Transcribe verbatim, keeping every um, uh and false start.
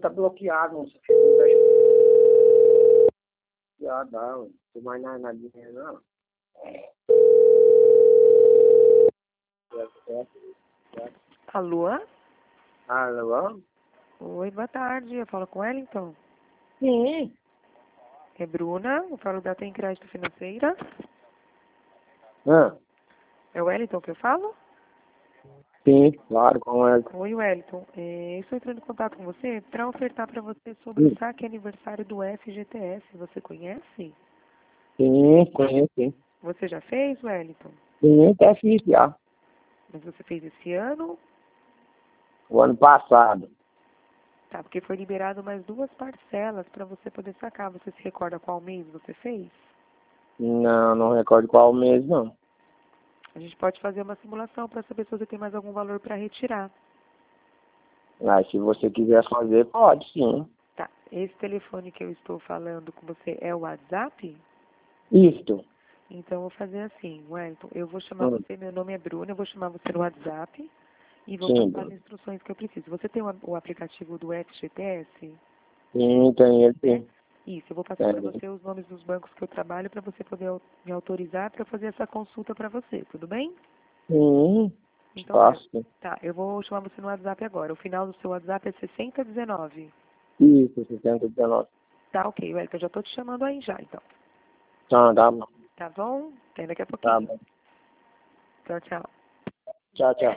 tá bloqueado, moço. Já dá, não tem mais nada na dinheiro, não. Alô? Alô? Oi, boa tarde. Eu falo com ela, então. Sim. É Bruna, eu falo da Tem Crédito Financeira. Ah, É o Wellington que eu falo? sim, claro, com ela. Oi, Wellington. É, eu estou entrando em contato com você para ofertar para você sobre o saque aniversário do F G T S. Você conhece? Sim, conheço, sim. Você já fez, Wellington? Sim, até fiz já. Mas você fez esse ano? O ano passado. Tá, porque foi liberado mais duas parcelas para você poder sacar. Você se recorda qual mês você fez? Não, não recordo qual mês, não. A gente pode fazer uma simulação para saber se você tem mais algum valor para retirar. Mas se você quiser fazer, pode sim. Tá, esse telefone que eu estou falando com você é o WhatsApp? Isto. Então, eu vou fazer assim, Wellington, eu vou chamar Hum, você, meu nome é Bruna, eu vou chamar você no WhatsApp e vou sim, passar as Bruno. instruções que eu preciso. Você tem o, o aplicativo do F G T S? Sim, tem ele, Né? sim. Isso, eu vou passar para Tem. você os nomes dos bancos que eu trabalho para você poder au- me autorizar para fazer essa consulta para você, tudo bem? Sim, Então, tá, fácil. tá, eu vou chamar você no WhatsApp agora. O final do seu WhatsApp é sessenta dezenove. Isso, sessenta e dezenove. Tá, ok, Wellington, eu já tô te chamando aí já, então. Tá, tá bom. Tá bom? Até daqui a Tá pouquinho. bom. Tchau, tchau. Tchau, tchau.